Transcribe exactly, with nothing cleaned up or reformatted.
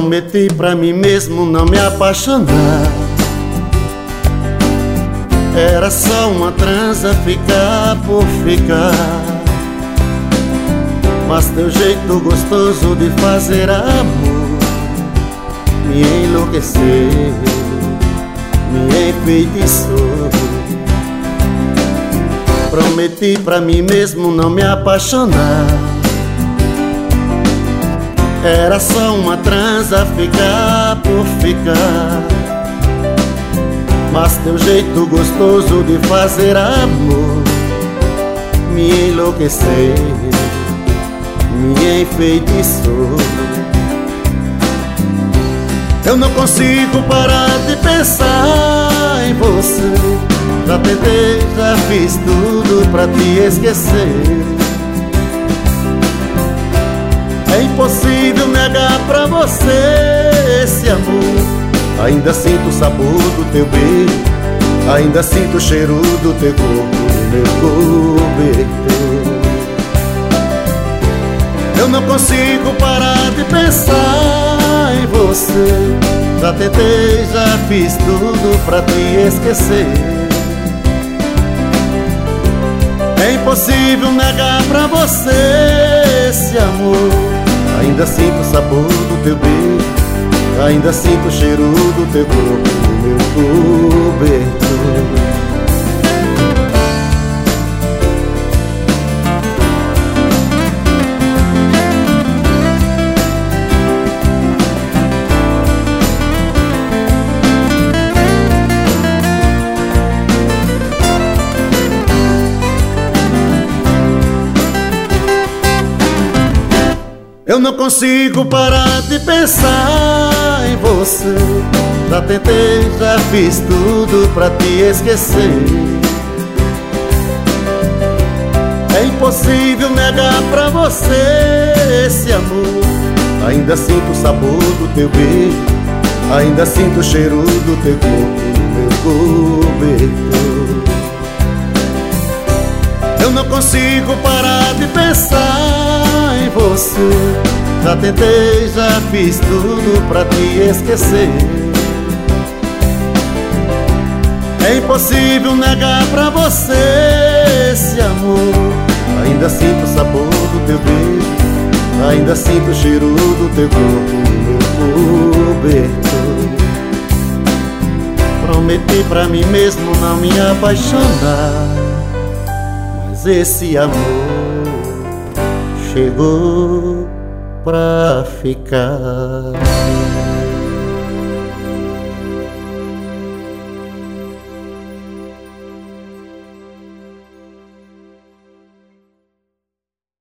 Prometi pra mim mesmo não me apaixonar. Era só uma transa, ficar por ficar. Mas teu jeito gostoso de fazer amor me enlouqueceu, me enfeitiçou. Prometi pra mim mesmo não me apaixonar. Era só uma transa, ficar por ficar. Mas teu jeito gostoso de fazer amor me enlouqueceu, me enfeitiçou. Eu não consigo parar de pensar em você. Já tentei, já fiz tudo pra te esquecer. É impossível negar pra você esse amor. Ainda sinto o sabor do teu beijo, ainda sinto o cheiro do teu corpo no meu cobertor. Eu não consigo parar de pensar em você. Já tentei, já fiz tudo pra te esquecer. É impossível negar pra você esse amor. Ainda sinto o sabor do teu beijo, ainda sinto o cheiro do teu corpo no meu cobertor. Eu não consigo parar de pensar em você. Já tentei, já fiz tudo pra te esquecer. É impossível negar pra você esse amor. Ainda sinto o sabor do teu beijo, ainda sinto o cheiro do teu corpo no meu cobertor. Eu não consigo parar de pensar em você. Já tentei, já fiz tudo pra te esquecer. É impossível negar pra você esse amor. Ainda sinto o sabor do teu beijo, ainda sinto o cheiro do teu corpo no meu cobertor. Prometi pra mim mesmo não me apaixonar, mas esse amor chegou pra ficar.